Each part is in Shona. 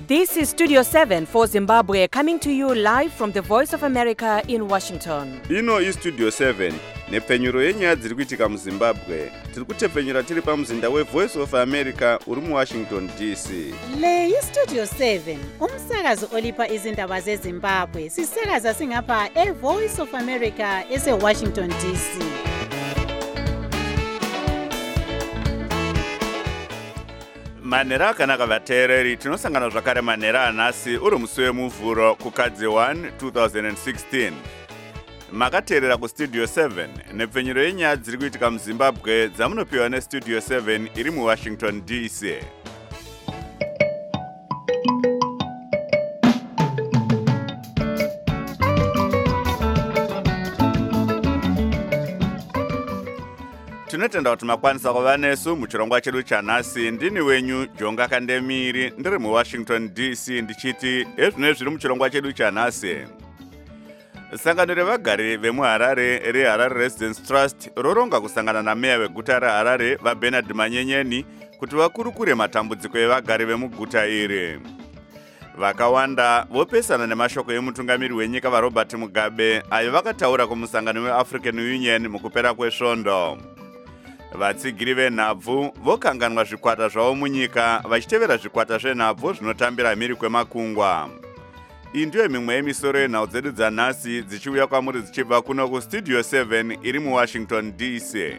This is Studio 7 for Zimbabwe, coming to you live from the Voice of America in Washington. Ino iStudio 7 nepfenyuro yenyaya dziri kuitika muZimbabwe. Tiri kutepfenyura tiri pamuzinda weVoice of America uri muWashington DC. Le iStudio 7 umsakazo olipa izindaba zeZimbabwe. Sisakaza singapha eVoice of America eseWashington DC. Manhero akanaka vateereri, tinosangana zvakare manhero anhasi uri musi wemuvhuro kukadzi 1 2016. Makateerera kuStudio 7 nepfenyuro yenyaya dziri kuitika muZimbabwe dzamunopiwa neStudio 7 iri muWashington DC. Tinotenda kuti makwanisa kuva nesu muchirongwa chedu chanhasi. Ndini wenyu Jonga Kandemiri ndiri muWashington DC ndichiti ezvino zviri muchirongwa chedu chanhasi. Sangano revagari vemuHarare reHarare Residence Trust roronga kusangana nameya weguta reHarare vaBernard Manyenyeni kuti vakurukure matambudziko evagari vemuguta iri. Vakawanda vopesana nemashoko emutungamiri wenyika vaRobert Mugabe ayo vakataura kumusangano weAfrican Union mukupera kwesvondo. Vatsigiri venhabvu vokanganwa zvikwata zvavo munyika vachitevera zvikwata zvenhabvu zvinotambira mhiri kwemakungwa. Iyi ndiyo mimwe yemisoro yenhau dzedu dzanhasi dzichiuya kwamuri dzichibva kuno kuStudio 7 iri muWashington DC.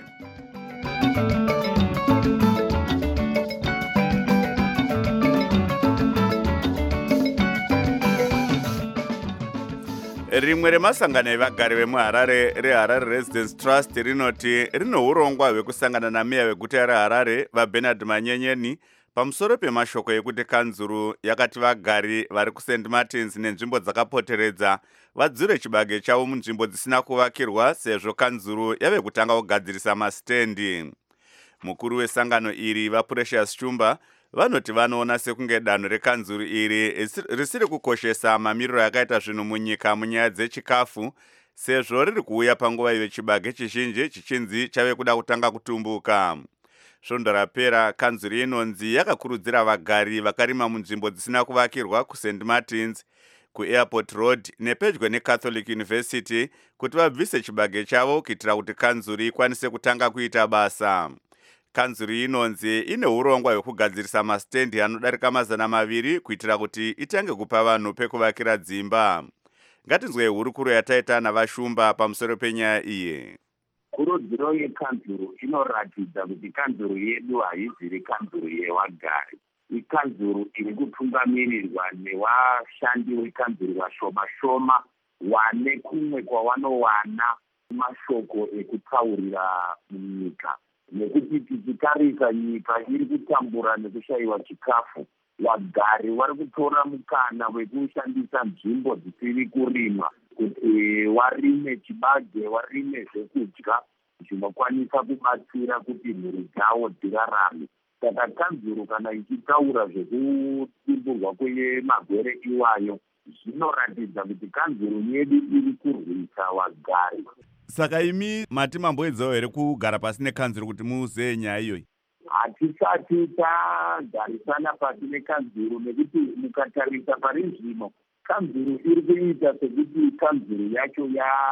Rimwe remasangano evagari vemuHarare reHarare Residence Trust rinoti rino urongwa hwekusangana nameya weguta reHarare vaBernard Manyenyeni pamusoro pemashoko ekuti kanzuru yakati vagari vari kuSt Martins nenzvimbo dzakapoteredza vadzure chibage chavo munzvimbo dzisina kuvakirwa sezvo kanzuru yave kutanga kugadzirisa masitendi. Mukuru wesangano iri vaPrecious Shumba vanoti vanoona sekunge danho rekanzuru iri risiri kukoshesa mamiriro yakaita zvinhu munyika munyaya dzechikafu sezvo riri kuuya panguva iyo chibage chizhinji chichinzi chave kuda kutanga kutumbuka. Svondo rapera kanzuru inonzi yakakurudzira vagari vakarima munzvimbo dzisina kuvakirwa kuSt Martins, kuAirport Road nepedyo neCatholic University kuti vabvise chibage chavo kuitira kuti kanzuru ikwanise kutanga kuita basa. Kanzuru inonzi ine urongwa hwekugadzirisa masitendi anodarika 200 kuitira kuti itange kupa vanhu pekuvakira dzimba. Ngatinzwe hurukuro yataita navashumba pamusoro penyaya iyi. Kurudziro yekanzuru inoratidza kuti kanzuru yedu haiziri kanzuru yevagari. Ikanzuru iri kutungamirirwa nevashandi vekanzuru vashoma wane kumwe kwavanowana mashoko ekutaurira munyika. Nekuti tichitarisa nyika iri kutambura nekushayiwa chikafu, vagari vari kutora mukana wekushandisa nzvimbo dzisiri kurimwa kuti varime chibage, varime zvekudya zvinokwanisa kubatsira kuti mhuri dzavo dzirarame. Saka kanzuru kana ichitaura zvekutimburwa kwemagwere iwayo zvinoratidza kuti kanzuru yedu iri kurwisa vagari. Saka imi mati mamboedzawo here kugara pasi nekanzuru kuti muzive nyaya iyoyi? Hatisati tagarisana pasi nekanzuru nekuti mukatarisa pari zvino kanzuru iri kuita sekuti kanzuru yacho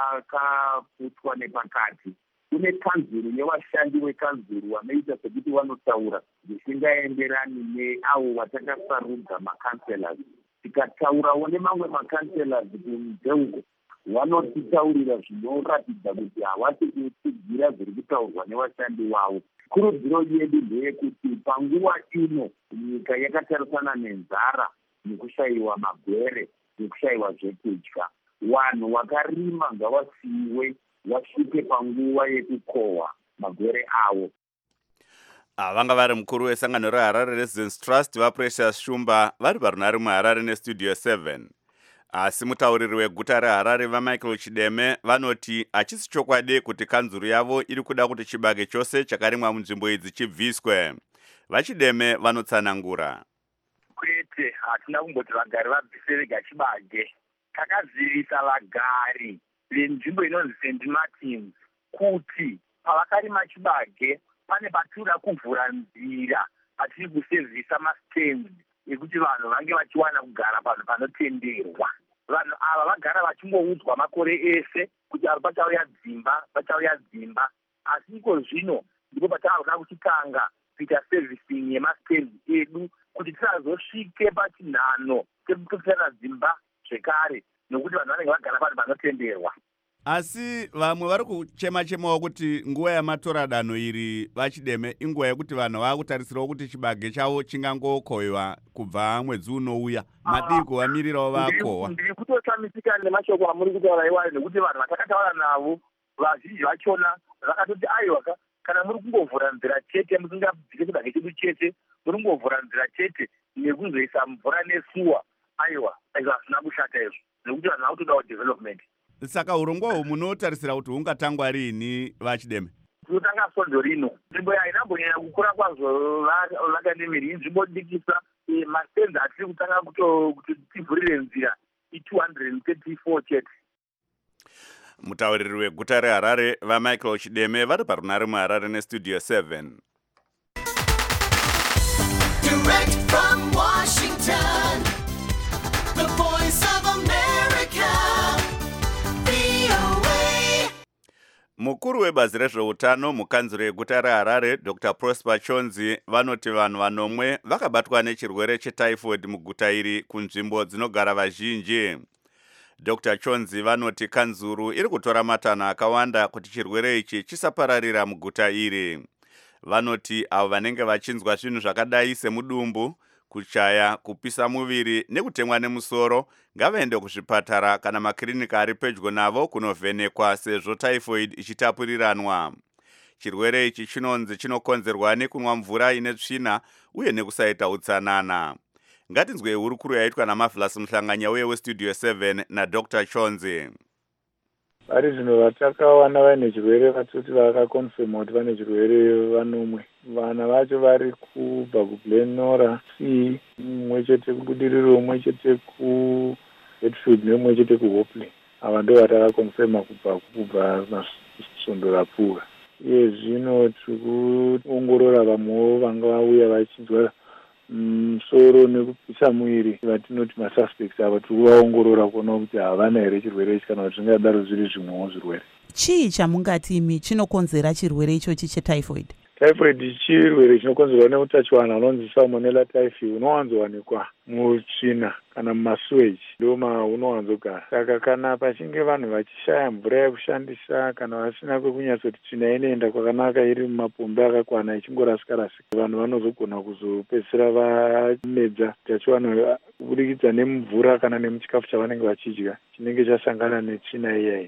yakaputwa nepakati. Kune kanzuru yevashandi vekanzuru vanoita sekuti vanotaura zvisingaenderani neavo vatakasarudza makanselas. Tikataurawo nemamwe makanselas kunze uko vanotitaurira zvinoratidza kuti havasi kutsigira zviri kutaurwa nevashandi vavo. Kurudziro yedu ndeyekuti panguva ino nyika yakatarisana nenzara nekushayiwa magwere nekushayiwa zvekudya, vanhu vakarima ngavasiyiwe vasvike panguva yekukohwa magwere avo. Vanga vari mukuru wesangano reHarare Residence Trust vaPrecious Shumba vari parunhare muHarare neStudio 7. Asi mutauriri weguta reHarare vaMichael Chideme vanoti hachisi chokwadi kuti kanzuru yavo iri kuda kuti chibage chose chakarimwa munzvimbo idzi chibviswe. VaChideme vanotsanangura. Kwete, hatina kumboti vagari vabvise vega chibage. Takazivisa vagari venzvimbo inonzi St Martins kuti pavakarima chibage pane patinoda kuvhura nzira patiri kusevhisa masitendi yekuti vanhu vange vachiwana kugara panhu panotenderwa. Vanhu ava vagara vachingoudzwa makore ese kuti ava pachauya dzimba, asi iko zvino ndipo pataakuda kuchitanga kuita servicing yemastendi edu kuti tisazosvike pachinhano chekutotsana dzimba zvekare nokuti vanhu vanenge vagara panhu panotenderwa. Asi vamwe vari kuchema-chemawo kuti nguva yamatora danho iri vaChideme inguva yekuti vanhu vakutarisirawo kuti chibage chavo chingangokohwa kubva mwedzi unouya. Madii kuvamirirawo vakohwa? Ndiri kutoshamisika nemashoko amuri kutaura iwayo nekuti vanhu vatakataura navo vazhinji vachona vakatoti aiwa kana muri kungovhura nzira chete musingabvike chibage chedu chete muri kungovhura nzira chete nekuzoisa mvura nesuwa aiwa hazvina kushata izvo nekuti vanhu vakutodawo development. Saka urongwa munotarisira kuti hungatangwa rini vaChideme? Tinotanga sondo rino. Nzvimbo hainambonyanya kukura kwazvo vakanimiri inzvimbo dikisa. Mastenzi atiri kutanga kuti tivhurire nzira i234 chete. Mutauriri weguta reHarare vaMichael Chideme vari parunare muHarare neStudio 7. Direct from Washington, the voice of America, VOA. Mukuru webazi rezveutano mukanzuro yeguta reHarare Dr. Prosper Chonzi vanoti vanhu vanomwe vakabatwa nechirwere chetyphoid muguta iri kunzvimbo dzinogara vazhinji. Dr. Chonzi vanoti kanzuru iri kutora matanho akawanda kuti chirwere ichi chisapararira muguta iri. Vanoti avo vanenge vachinzwa zvinhu zvakadai semudumbu, kuchaya, kupisa muviri nekutemwa nemusoro ngavaende kuzvipatara kana makirinika ari pedyo navo kunovhenekwa sezvo typhoid ichitapuriranwa. Chirwere ichi chinonzi chinokonzerwa nekunwa mvura ine tsvina uye nekusaita utsanana. Ngatinzwe hurukuru yaitwa naMavhlas Muhlanganya weStudio 7 naDr. Chonzi. Vari zvino vatakawana vaine chirwere vatoti vakakonfirma kuti vane chirwere vanomwe. Vana vacho vari kubva kuBlenora C, mumwe chete kuBudiriro, mumwe chete kuBedford nemumwe chete kuHopley. Ava ndo vatakakonfirma kubva masvondo rapfuura. Iye zvino tiri kuongorora vamwewo vanga vauya vachinzwa musoro nekupisa muviri vatinoti masuspects ava tiri kuvaongorora kuona kuti havana here chirwere ichi kana kuti zvingadaro zviri zvimwewo zvirwere. Chii chamungati imi chinokonzera chirwere ichochi chetyphoid? Typhoid chirwere chinokonzerwa neutachiwana unonzi Salmonella typhi unowanzowanikwa mutsvina kana mumasewage ndo unowanzogara. Saka kana pachinge vanhu vachishaya mvura yekushandisa kana vasina kwekunyatsokuti tsvina inoenda kwakanaka iri mumapombi akakwana ichingorasika-rasika, vanhu vanozogona kuzopedzisira vamedza utachiwana kubudikidza nemvura kana nemuchikafu chavanenge vachidya chinenge chasangana netsvina iyayi.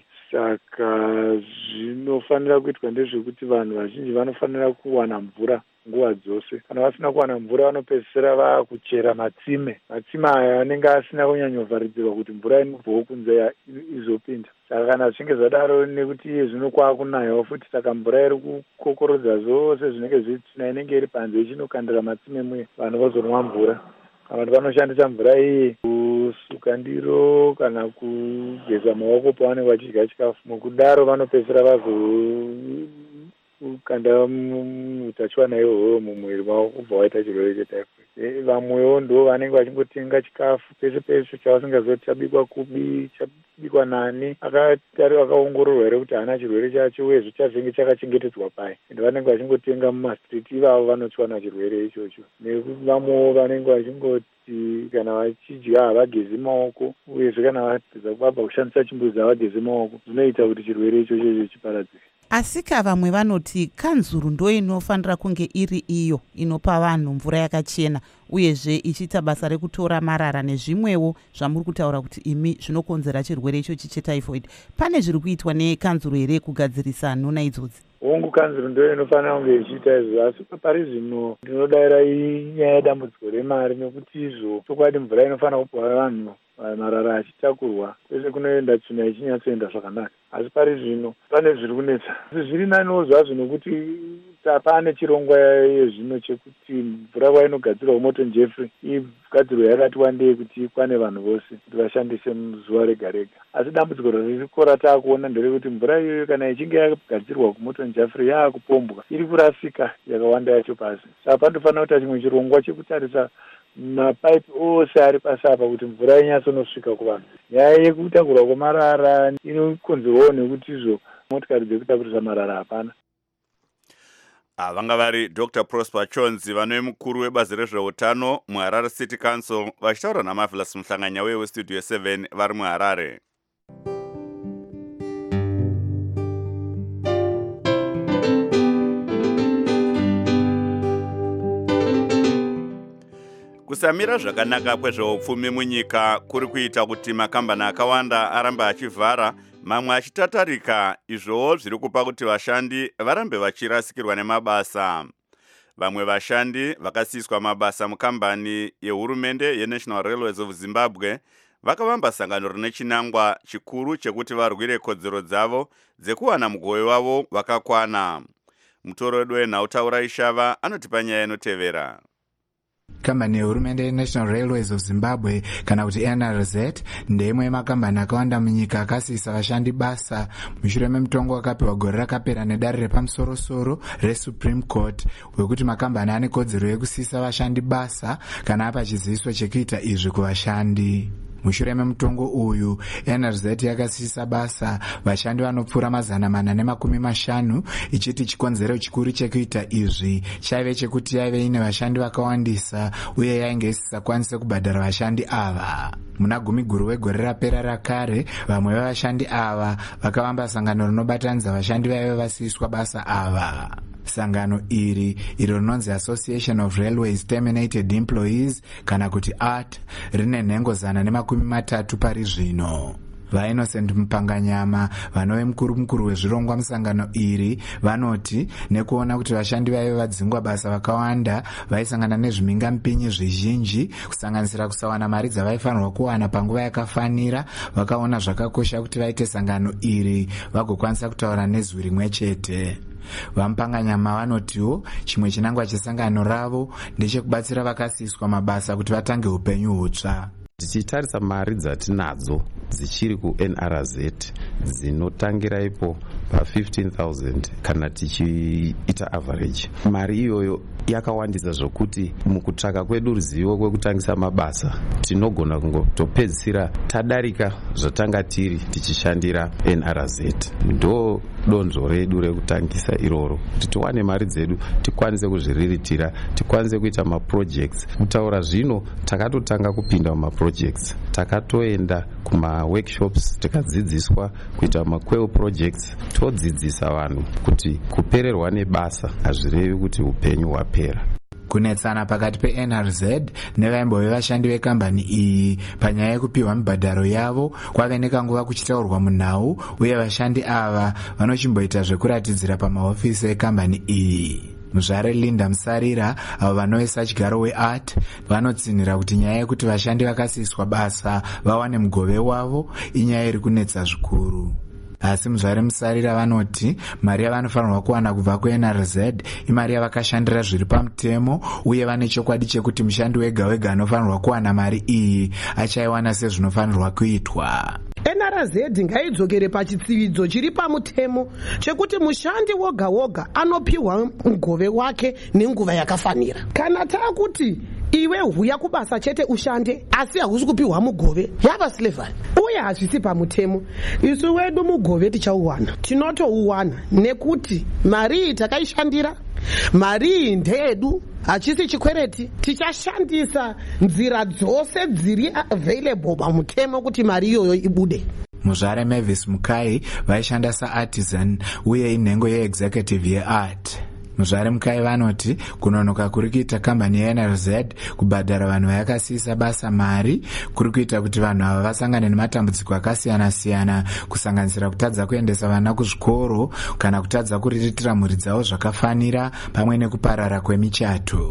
Saka zvinofanira kuitwa ndezvekuti vanhu vazhinji vanofanira kuwana mvura nguva dzose. Kana vasina kuwana mvura vanopedzisira vakuchera matsime. Matsime aya anenge asina kunyanyovharidzirwa kuti mvura inobvawo kunze izopinda. Saka kana zvichinge zvadaro nekuti iye zvino kwakunayawo futi, saka mvura iri kukokorodza zvose zvinenge zvitsvina inenge iri panze ichinokandira matsime muye, vanhu vozonwa mvura. Vanhu vanoshandisa mvura iyi kusuka ndiro kana kugeza maoko pavanenge vachidya chikafu. Mukudaro vanopedzisira vazokanda utachiwana ihwohwo mumwiri mavo kubva waita chirwere chetyphoid. Vamwewo ndo vanenge vachingotenga chikafu pese pese chavasingazoti chabikwa kubi, chabikwa nani, akaongororwa here kuti haana chirwere chacho uye zvichavenge chakachengetedzwa pai, ende vanenge vachingotenga mumastriti ivavo vanochiwana chirwere ichocho. Nevamwewo vanenge vachingoti kana vachidya havagezi maoko uyezve kana vapedza kubva kushandisa chimbuzi havagezi maoko, zvinoita kuti chirwere ichocho chiparadzire. Asika vamwe vanoti kanzuru ndo inofanira kunge iri iyo inopa vanhu mvura yakachena uyezve ichiita basa rekutora marara nezvimwewo zvamuri kutaura kuti imi zvinokonzera chirwere ichochi chetyphoid. Pane zviri kuitwa nekanzuru here kugadzirisa nhona idzodzi? Hongu kanzuru ndo inofanira kunge ichiita izvo, asi pari zvino ndinodayira inyaya yedambudziko remari, nekuti izvo chokwadi mvura inofanira kupa vanhu marara achitakurwa kwese kunoenda tsvina ichinyatsoenda zvakanaka. Asi pari zvino pane zviri kunetsa. Zviri naniwo zvazvo nokuti pane chirongwa yezvino chekuti mvura kwainogadzirwa Morton Jeffrey igadzirwa yakati wandei kuti ikwane vanhu vose kuti vashandise zuva rega rega. Asi dambudziko ririko rataakuona nderekuti mvura iyoyo kana ichinge yagadzirwa kuMorton Jeffrey yaakupombwa iri kurasika yakawanda yacho pasi. Saka panofanira kuita chimwe chirongwa chekutarisa mapaipi ose ari pasi apa kuti mvura inyatsonosvika kuvanhu. Nyaya yekutakurwa kwemarara inokonzerwawo nekuti izvo motikari dzekutakurisa marara hapana. Vanga vari Dr. Prosper Chonzi vanove mukuru webazi rezveutano muHarare City Council vachitaura naMarvelous Muhlanganya weStudio 7 vari muHarare. Kusamira zvakanaka kwezveupfumi munyika kuri kuita kuti makambani akawanda aramba achivhara, mamwe achitatarika, izvowo zviri kupa kuti vashandi varambe vachirasikirwa nemabasa. Vamwe vashandi vakasiswa mabasa mukambani yehurumende yeNational Railways of Zimbabwe vakavamba sangano rine chinangwa chikuru chekuti varwire kodzero dzavo dzekuwana mugove wavo vakakwana. Mutoro wedu wenhautaura Ishava anotipa nyaya inotevera. Kambani yehurumende yeNational Railways of Zimbabwe kana kuti NRZ ndeimwe yemakambani akawanda munyika akasiisa vashandi basa mushure memutongo wakapiwa gore rakapera nedare repamusoro-soro reSupreme Court wekuti makambani ane kodzero yekusiisa vashandi basa kana apa chiziviso chekuita izvi kuvashandi. Mushure memutongo uyu, NRZ yakasiisa basa vashandi vanopfuura 450 ichiti chikonzero chikuru chekuita izvi chaive chekuti yaive ine vashandi vakawandisa uye yainge isisakwanise kubhadhara vashandi ava. Muna gumi guru wegore rapera rakare, vamwe vevashandi ava vakavamba sangano rinobatanidza vashandi vaive vasiiswa basa ava. Sangano iri rinonzi Association of Railways Terminated Employees kana kuti ART rine nhengo 130 pari zvino. VaInnocent Mupanganyama vanove mukuru wezvirongwa musangano iri vanoti nekuona kuti vashandi vaive vadzingwa basa vakawanda vaisangana nezvimingampinyi zvizhinji kusanganisira kusawana mari dzavaifanirwa kuwana panguva yakafanira, vakaona zvakakosha kuti vaite sangano iri vagokwanisa kutaura nezwi rimwe chete. Vamupanganyama vanotiwo chimwe chinangwa chesangano ravo ndechekubatsira vakasiiswa mabasa kuti vatange upenyu hutsva. Tichitarisa mari dzatinadzo dzichiri kuNRZ dzinotangira ipo pa15,000 kana tichiita average. Mari iyoyo yakawandisa zvokuti mukutsvaka kwedu ruzivo kwekutangisa mabasa tinogona kungotopedzisira tadarika zvatanga tiri tichishandira NRZ. Ndo donzvo redu rekutangisa iroro kuti tiwane mari dzedu tikwanise kuzviriritira, tikwanise kuita maprojects. Kutaura zvino takatotanga kupinda mumaprojects, takatoenda kumaworkshops tikadzidziswa kuita makweu projects. Todzidzisa vanhu kuti kupererwa nebasa hazvirevi kuti upenyu hwapera. Kunetsana pakati peNRZ nevaimbove vashandi vekambani iyi panyaya yekupiwa mibhadharo yavo kwave nekanguva kuchitaurwa munhau, uye vashandi ava vanochimboita zvekuratidzira pamahofisi ekambani iyi. Muzvare Linda Musarira avo vanovesa chigaro weART vanotsinhira kuti nyaya yekuti vashandi vakasiiswa basa vawane mugove wavo inyaya iri kunetsa zvikuru. Asi muzvare Musarira vanoti mari yavanofanirwa kuwana kubva kuNRZ imari yavakashandira zviri pamutemo, uye vane chokwadi chekuti mushandi wega wega anofanirwa kuwana mari iyi achaiwana sezvinofanirwa kuitwa. NRZ ngaidzokere pachitsividzo chiri pamutemo chekuti mushandi woga woga anopiwa mugove wake nenguva yakafanira. Kana takuti iwe huya kubasa chete ushande asi hausi kupiwa mugove, yava slavery uye hazvisi pamutemo. Isu wedu mugove tichauwana, tinotouwana nekuti mari iyi takaishandira, mari iyi ndeyedu, hachisi chikwereti. Tichashandisa nzira dzose dziri available pamutemo kuti mari iyoyo ibude. Muzvare Mavis Mukai vaishanda saartisan uye inhengo yeexecutive yeART. Muzvare Mukai vanoti kunonoka kuri kuita kambani yeNRZ kubhadhara vanhu vayakasiisa basa mari kuri kuita kuti vanhu ava vasangane nematambudziko akasiyana-siyana, kusanganisira kutadza kuendesa vana kuzvikoro kana kutadza kuriritira mhuri dzavo zvakafanira pamwe nekuparara kwemichato.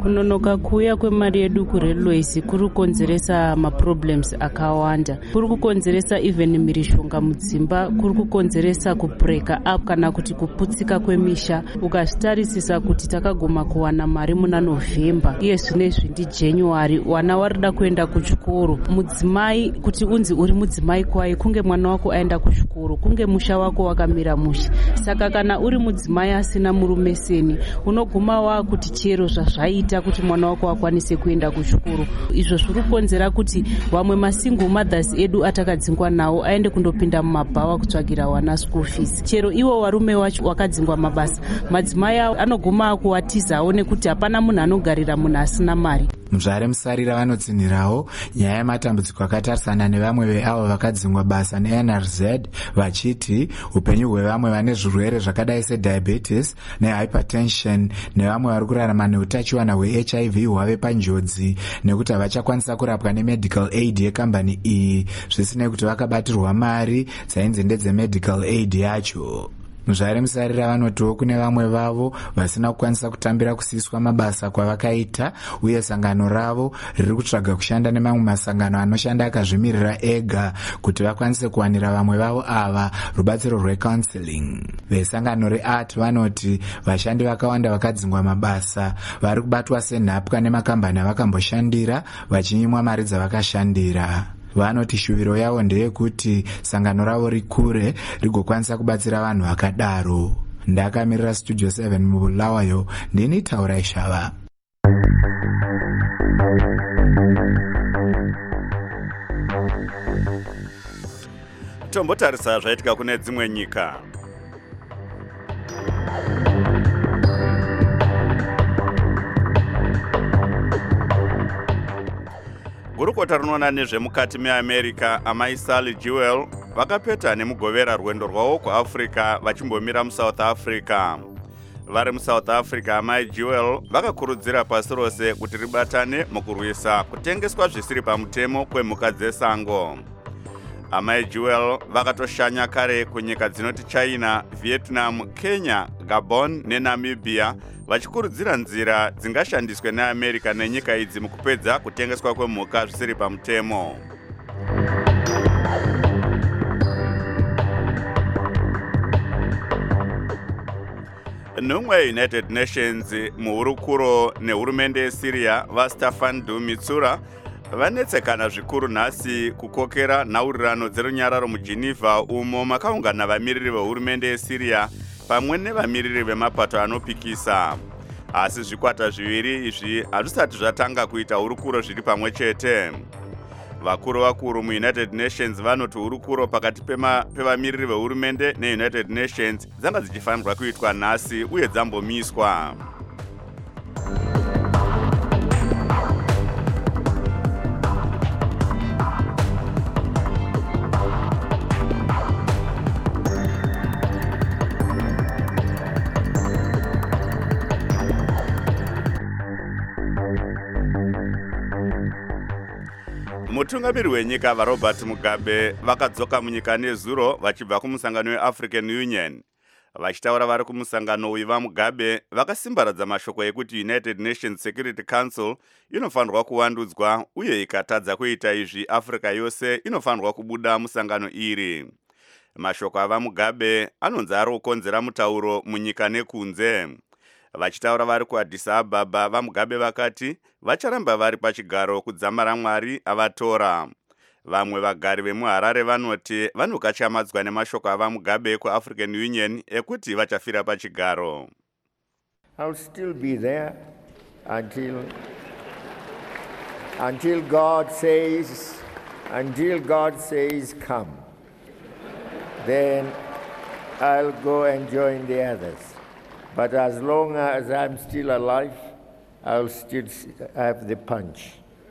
kunonoka kuuya kwemari yedu kurailways kuri kukonzeresa maproblems akawanda. Kuri kukonzeresa even mhirishonga mudzimba, kuri kukonzeresa kubreka up kana kuti kuputsika kwemisha. Ukazvitarisisa kuti takaguma kuwana mari muna November, iye zvinezvi ndiJanuary, wana warida kuenda kuchikoro. Mudzimai kuti unzi uri mudzimai kwaye kunge mwana wako aenda kuchikoro, kunge musha wako wakamira musha. Saka kana uri mudzimai asina murume seni, unoguma wakuti chero zvazvaita kuti mwana wako akwanise kuenda kuchikoro. Izvo zviri kukonzera kuti vamwe masingle mothers edu atakadzingwa nawo aende kundopinda mumabhawa kutsvagira wana school fees. Chero iwo varume wacho wakadzingwa mabasa, madzimai anoguma akuwatizawo nekuti hapana munhu anogarira munhu asina mari. Muzvare Musarira vanotsinhirawo nyaya yematambudziko akatarisana nevamwe veavo vakadzingwa basa neNRZ vachiti upenyu hwevamwe vane zvirwere zvakadai sediabetes nehypertension nevamwe vari kurarama neutachiwana hweHIV hwave panjodzi nekuti havachakwanisa kurapwa nemedical aid yekambani iyi zvisinei kuti vakabatirwa mari dzainzi ndedzemedical aid yacho. Muzvare Musarira vanotiwo kune vamwe vavo vasina kukwanisa kutambira kusiyiswa mabasa kwavakaita uye sangano ravo riri kutsvaga kushanda nemamwe masangano anoshanda akazvimirira ega kuti vakwanise kuwanira vamwe vavo ava rubatsiro rwecounseling. Vesangano reART vanoti vashandi vakawanda vakadzingwa mabasa vari kubatwa senhapwa nemakambani avakamboshandira vachinyimwa mari dzavakashandira. Vanoti shuviro yavo ndeyekuti sangano ravo rikure rigokwanisa kubatsira vanhu vakadaro. Ndakamirira Studio 7 muBulawayo, ndini Taurai Shava. Tombotarisa zvaitika kune dzimwe nyika. Gurukota rinoona nezvemukati meAmerica amai Sally Jewell vakapeta nemugovera rwendo rwavo kuAfrica vachimbomira muSouth Africa. Vari muSouth Africa amai Jewell vakakurudzira pasi rose kuti ribatane mukurwisa kutengeswa zvisiri pamutemo kwemhuka dzesango. Amai Jewell vakatoshanya kare kunyika dzinoti China, Vietnam, Kenya, Gabon neNamibia vachikurudzira nzira dzingashandiswe neAmerica nenyika idzi mukupedza kutengeswa kwemhuka zvisiri pamutemo. Nhumwe United Nations muhurukuro nehurumende yeSyria vaStaffan de Mistura vanetsekana zvikuru nhasi kukokera nhaurirano dzerunyararo muGeneva umo makaungana vamiriri vehurumende yeSyria pamwe nevamiriri vemapato anopikisa. Asi zvikwata zviviri izvi hazvisati zvatanga kuita hurukuro zviri pamwe chete. Vakuru muUnited Nations vanoti hurukuro pakati pevamiriri vehurumende neUnited Nations dzanga dzichifanirwa kuitwa nhasi uye dzambomiswa. Mutungamiri wenyika vaRobert Mugabe vakadzoka munyika nezuro vachibva kumusangano weAfrican Union. Vachitaura vari kumusangano uyu vaMugabe vakasimbaradza mashoko ekuti United Nations Security Council inofanirwa kuwandudzwa uye ikatadza kuita izvi Afrika yose inofanirwa kubuda musangano iri. Mashoko avaMugabe anonzi ari kukonzera mutauro munyika nekunze. Vachitaura vari kuAddis Ababa vaMugabe vakati vacharamba vari pachigaro kudzamara Mwari avatora. Vamwe vagari vemuHarare vanoti vanokachamadzwa nemashoko avaMugabe kuAfrican Union ekuti vachafira pachigaro. I'll still be there until God says come. Then I'll go and join the others. But as long as I'm still alive, I'll still have the punch.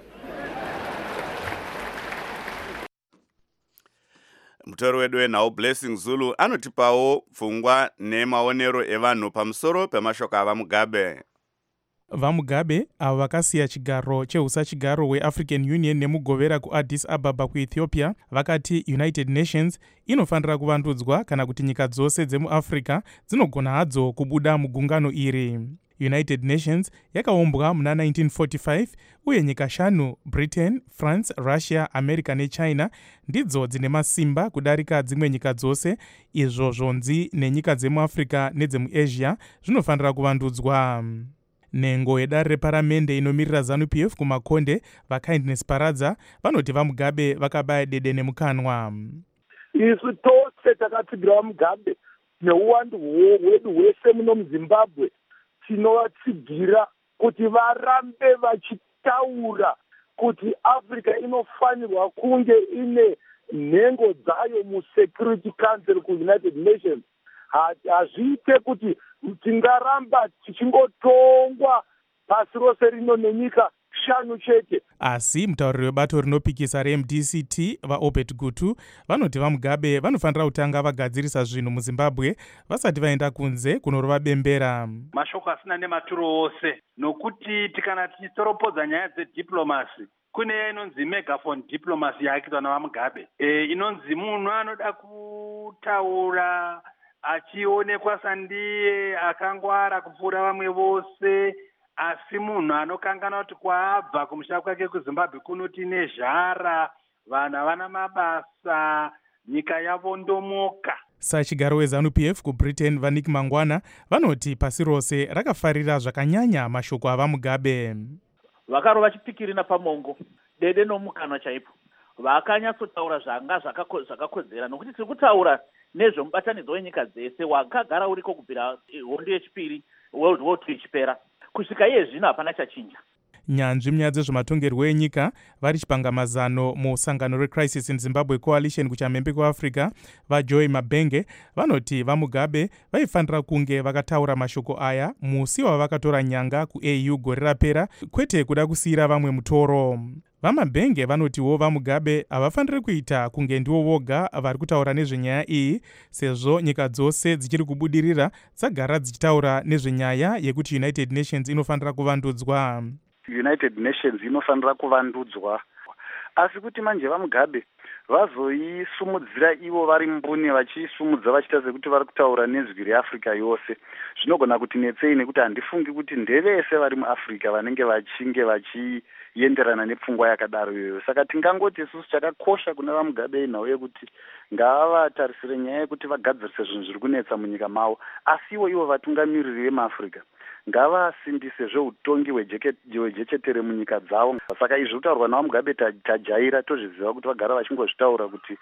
Mutori wedu wenhau Blessing Zulu anotipawo pfungwa nemaonero evanhu pamusoro pemashoko avaMugabe. VaMugabe avo vakasiya chigaro chehusachigaro hweAfrican Union nemugovera kuAddis Ababa kuEthiopia vakati United Nations inofanira kuvandudzwa kana kuti nyika dzose dzemuAfrica dzinogona hadzo kubuda mugungano iri. United Nations yakaumbwa muna 1945 uye nyika 5 Britain, France, Russia, America neChina ndidzo dzine masimba kudarika dzimwe nyika dzose. Izvo zvonzi nenyika dzemuAfrica nedzemuAsia zvinofanira kuvandudzwa. Nhengo yedare reparamende inomirira ZANU-PF kumakonde vaKindness Paradza vanoti vaMugabe vakabaya dede nemukanwa. Isu tose takatsigira vaMugabe neuwandu hwedu hwese muno muZimbabwe tinovatsigira kuti varambe vachitaura kuti Africa inofanirwa kunge ine nhengo dzayo muSecurity Council kuUnited Nations. Hazviite kuti tingaramba tichingotongwa pasi rose rino nenyika 5 chete. Asi mutauriri webato rinopikisa reMDCT vaObert Gutu vanoti vaMugabe vanofanira kutanga vagadzirisa zvinhu muZimbabwe vasati vaenda kunze kunorova bembera. Mashoko asina nematuro ose nokuti tikana tichitoropodza nyaya dzediplomasi kune inonzi megaphone diplomacy yaakitwa navaMugabe. Inonzi munhu anoda kutaura achionekwa sandiye akangwara kupfuura vamwe vose, asi munhu anokangana kuti kwaabva kumusha kwake kuZimbabwe kunoti nezhara, vanhu havana mabasa, nyika yavondomoka. Sachigaro weZANU-PF kuBritain Vanik Mangwana vanoti pasi rose rakafarira zvakanyanya mashoko avaMugabe. Vakarova chipikiri napamongo dede nomukanwa chaipo vakanyatsotaura zvanga zvakakodzera nokuti tiri kutaura nezvemubatanidzo wenyika dzese wakagara uriko kubvira hondo yechipiri World War II ichipera kusvika iye zvino hapana chachinja. Nyanzvi munyaya dzezvematongerwo enyika vari chipangamazano musangano reCrisis in Zimbabwe Coalition kuchamhembe kuAfrica vaJoy Mabenge vanoti vaMugabe vaifanira kunge vakataura mashoko aya musi wavakatora nyanga kuAU gore rapera, kwete kuda kusiyira vamwe mutoro. VaMabenge vanotiwo vaMugabe havafaniri kuita kunge ndiwo voga vari kutaura nezvenyaya iyi, sezvo nyika dzose dzichiri kubudirira dzagara dzichitaura nezvenyaya yekuti United Nations inofanira kuvandudzwa. United Nations inofanira kuvandudzwa, asi kuti manje vaMugabe vazoisumudzira ivo vari mbune vachiisumudza vachiita sekuti vari kutaura nezwi reAfrica yose, zvinogona kuti netsei nekuti handifungi kuti ndevese vari muAfrica vanenge vachinge vachienderana nepfungwa yakadaro iyoyo. Saka tingangoti isusu chakakosha kuna vaMugabe nhau yekuti ngavatarisire nyaya yekuti vagadzirise zvinhu zviri kunetsa munyika mavo, asi ivo vatungamiriri vemuAfrica ngavasimbise zveutongi hwejechetere munyika dzavo. Saka izvi kutaurwa navaMugabe tajaira, tozviziva kuti vagara vachingozvitaura kuti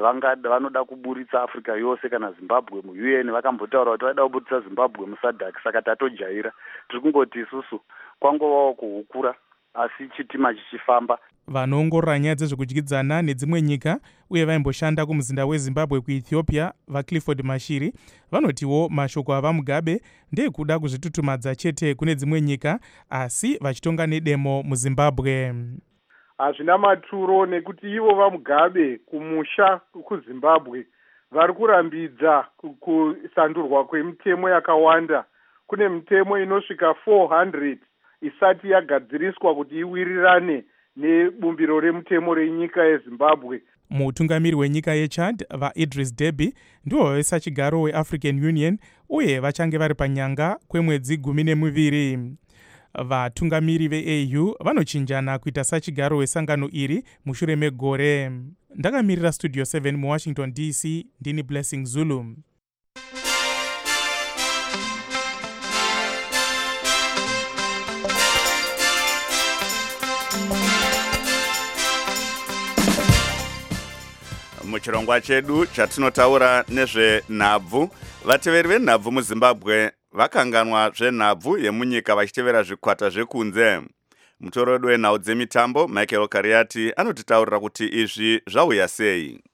vanoda kuburitsa Africa yose kana Zimbabwe muUN, vakambotaura kuti vaida kuburitsa Zimbabwe muSADC. Saka tatojaira, tiri kungoti isusu kwangovawo kuhukura asi chitima chichifamba. Vanoongorora nyaya dzezvekudyidzana nedzimwe nyika uye vaimboshanda kumuzinda weZimbabwe kuEthiopia vaClifford Mashiri vanotiwo mashoko avaMugabe ndeekuda kuzvitutumadza chete kune dzimwe nyika, asi vachitonga nedemo muZimbabwe. Hazvina maturo nekuti ivo vaMugabe kumusha kuZimbabwe vari kurambidza kusandurwa kwemitemo yakawanda. Kune mitemo inosvika 400 isati yagadziriswa kuti iwirirane nebumbiro remutemo renyika yeZimbabwe. Mutungamiri wenyika yeChad vaIdris Deby ndivo vesachigaro weAfrican Union uye vachange vari panyanga kwemwedzi 12. Vatungamiri veAU vanochinjana kuita sachigaro wesangano iri mushure megore. Ndakamirira Studio 7 muWashington DC, ndini Blessing Zulu. Muchirongwa chedu chatinotaura nezvenhabvu, vateveri venhabvu muZimbabwe vakanganwa zvenhabvu yemunyika vachitevera zvikwata zvekunze. Mutorodi wenhau dzemitambo Michael Kariati anotitaurira kuti izvi zvauya sei.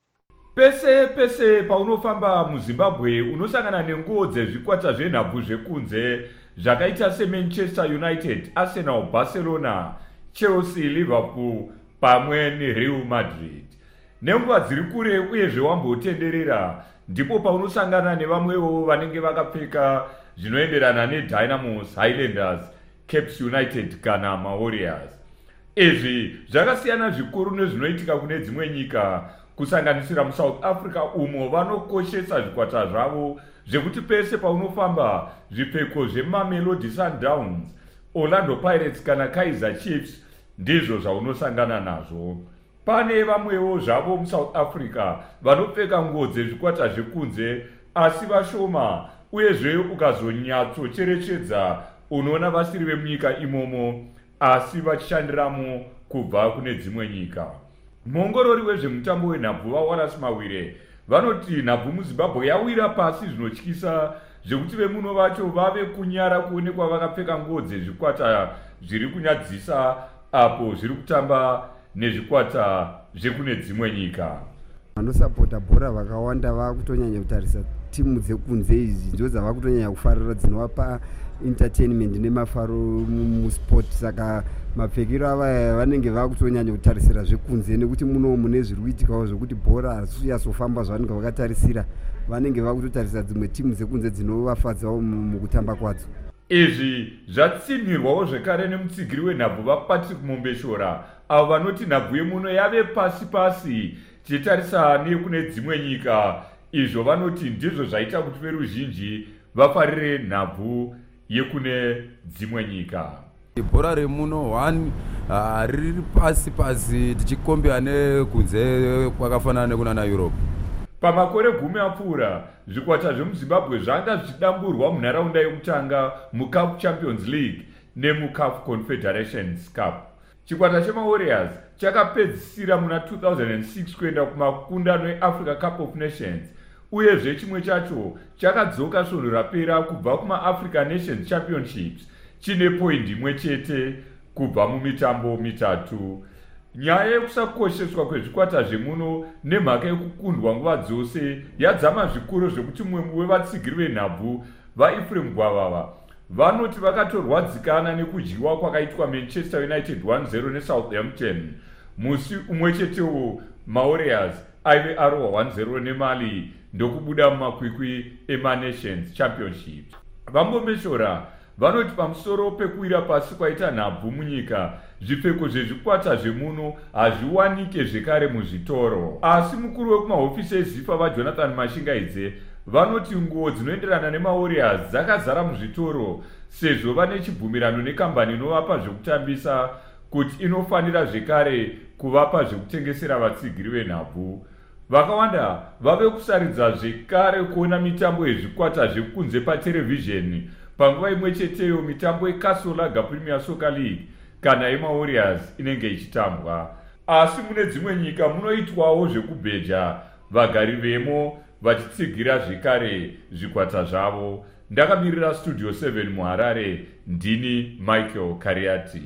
Pese paunofamba muZimbabwe unosangana nenguo dzezvikwata zvenhabvu zvekunze zvakaita seManchester United, Arsenal, Barcelona, Chelsea, Liverpool pamwe neReal Madrid. Nenguva dziri kure uye zvewambotenderera ndipo paunosangana nevamwewo vanenge vakapfeka zvinoenderana neDynamos, Highlanders, Cape United kana maWarriors. Izvi zvakasiyana zvikuru nezvinoitika kune dzimwe nyika kusanganisira musouth africa umo vanokoshesa zvikwata zvavo zvekuti pese paunofamba zvipfeko zvemamelodi sundowns, orlando pirates kana kaizer chiefs ndizvo zvaunosangana nazvo. Pane vamwewo zvavo musouth africa vanopfeka nguo dzezvikwata zvekunze asi vashoma, uyezve ukazonyatsocherechedza unoona vasiri vemunyika imomo asi vachishandiramo kubva kune dzimwe nyika. Muongorori wezvemutambo wenhabvu vawallace mawire vanoti nhabvu muzimbabwe yawira pasi zvinotyisa zvekuti vemuno vacho vave kunyara kuonekwa vakapfeka nguo dzezvikwata zviri kunyadzisa apo zviri kutamba nezvikwata zvekune dzimwe nyika. Vanosapota bhora vakawanda vakutonyanya kutarisa timu dzekunze izvi ndo dzava kutonyanya kufarira dzinovapa entertainment nemafaro musport. Saka mapfekero ava vanenge vakutonyanya kutarisira zvekunze nekuti muno mune zviri kuitikawo zvokuti bhora haziyasofamba zvavanenge vakatarisira, vanenge vakutotarisa dzimwe timu dzekunze dzinovafadzawo mukutamba kwadzo. Izvi zvatsimirwawo zvekare nemutsigiri wenhabvu vapatrick mombeshora avo vanoti nhabvu yemuno yave pasi pasi tichitarisa nekune dzimwe nyika. Izvo vanoti ndizvo zvaita kuti veruzhinji vafarire nhabvu yekune dzimwe nyika. Bhora remuno 1 riri pasi pasi tichikombea nekunze kwakafanana nekunana Europe. Pamakore 10 apfuura zvikwata zvemuzimbabwe zvanga zvichidamburwa munharaunda yekutanga muCAF Champions League nemuCAF Confederations Cup. Chikwata chemawarriors chakapedzisira muna 2006 kuenda kumakundano eAfrica Cup of Nations, uyezve chimwe chacho chakadzoka svondo rapera kubva kumaAfrica Nations Championships chine poindi imwe chete kubva mumitambo mitatu. Nyaya yekusakosheswa kwezvikwata zvemuno nemhaka yekukundwa nguva dzose yadzama zvikuru zvekuti mumwe wevatsigiri venhabvu vaEphraim Gwavava vanoti vakatorwadzikana nekudyiwa kwakaitwa Manchester United 1-0 neSouthampton. Musi umwe chetewo mawarriors aive arohwa 1-0 neMali ndokubuda mumakwikwi emaNations Championship. Vambomeshora vanoti pamusoro pekuwira pasi kwaita nhabvu munyika, zvipfeko zvezvikwata zvemuno hazviwanike zvekare muzvitoro. Asi mukuru wekumahofisi eZifa vaJonathan Mashingaidze vanoti nguo dzinoenderana nemawarriors dzakazara muzvitoro sezvo vane chibvumirano nekambani inovapa zvekutambisa kuti inofanira zvekare kuvapa zvekutengesera vatsigiri venhabvu. Vakawanda vave kusaridza zvekare kuona mitambo yezvikwata zvekunze paterevhizheni panguva imwe cheteyo mitambo yeCastle Premier Soccer League kana yemawarriors inenge ichitambwa. Asi mune dzimwe nyika munoitwawo zvekubheja, vagari vemo vachitsigira zvekare zvikwata zvavo. Ndakamirira Studio 7 muHarare, ndini Michael Kariati.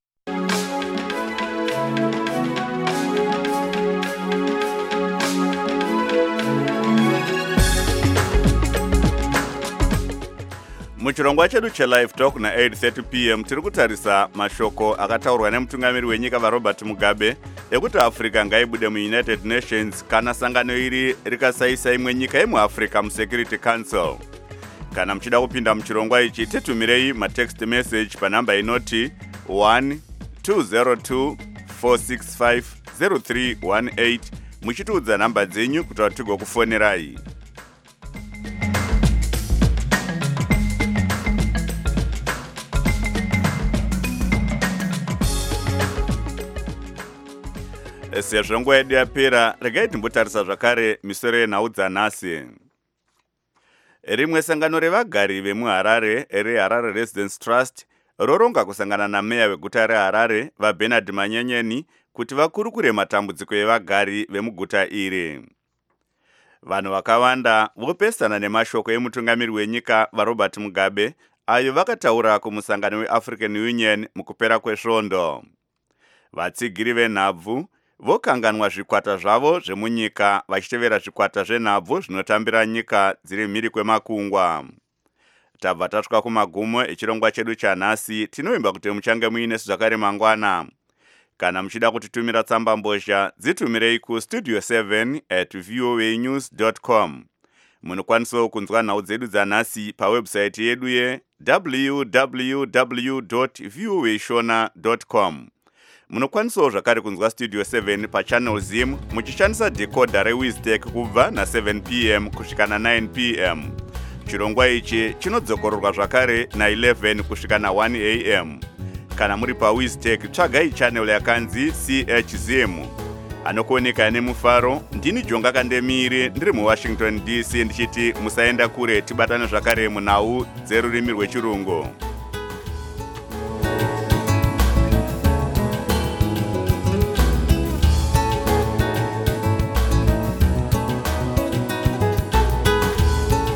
Muchirongwa chedu chelive talk na 8:30 p.m. tiri kutarisa mashoko akataurwa nemutungamiri wenyika vaRobert Mugabe ekuti Africa ngaibude muUnited Nations kana sangano iri rikasaisa imwe nyika yemuAfrica muSecurity Council. Kana muchida kupinda muchirongwa ichi titumirei matext message panhamba inoti 1-202-465-0318 muchitiudza nhamba dzenyu kuti tigokufonerai. Sezvo nguva yedu yapera, regai timbotarisa zvakare misoro yenhau dzanhasi. Rimwe sangano revagari vemuHarare reHarare Residence Trust roronga kusangana nameya weguta reHarare vaBernard Manyenyeni kuti vakurukure matambudziko evagari vemuguta iri. Vanhu vakawanda vopesana nemashoko emutungamiri wenyika vaRobert Mugabe ayo vakataura kumusangano weAfrican Union mukupera kwesvondo. Vatsigiri venhabvu vokanganwa zvikwata zvavo zvemunyika vachitevera zvikwata zvenhabvu zvinotambira nyika dziri mhiri kwemakungwa. Tabva tasvika kumagumo echirongwa chedu chanhasi. Tinovimba kuti muchange muine zvakare mangwana. Kana muchida kutitumira tsamba mbozha dzitumirei kustudio 7@voanews.com. Munokwanisawo kunzwa nhau dzedu dzanhasi pawebsite yedu ye www.voashona.com. Munokwanisawo zvakare kunzwa Studio 7 pachannel Zim muchishandisa decoder reWiztech kubva na7 p.m. kusvika na9 p.m. Chirongwa ichi chinodzokororwa zvakare na11 kusvika na1 a.m. Kana muri paWiztech tsvagai channel yakanzi CH Zim. Anokuoneka nemufaro, ndini Jonga Kandemiri ndiri muWashington DC ndichiti musaenda kure, tibatane zvakare munhau dzerurimi rwechirungu.